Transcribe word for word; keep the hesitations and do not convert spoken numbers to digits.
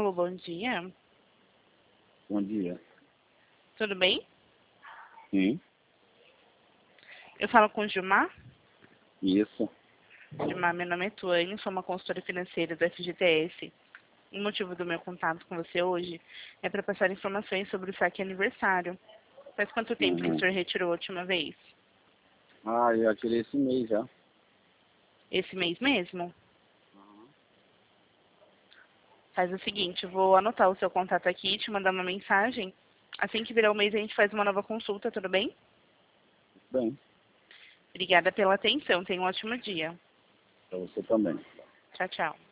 Alô, bom dia. Bom dia. Tudo bem? Sim, Eu falo com o Gilmar. isso. Gilmar, meu nome é Tuane, sou uma consultora financeira do F G T S. O motivo do meu contato com você hoje é para passar informações sobre o saque aniversário. Faz quanto tempo que o Uhum. senhor retirou a última vez? Ah, eu já tirei esse mês já. Esse mês mesmo? Faz o seguinte, eu vou anotar o seu contato aqui e te mandar uma mensagem. Assim que virar o mês, a gente faz uma nova consulta, tudo bem? Bem, Obrigada pela atenção. Tenha um ótimo dia. pra você também. Tchau, tchau.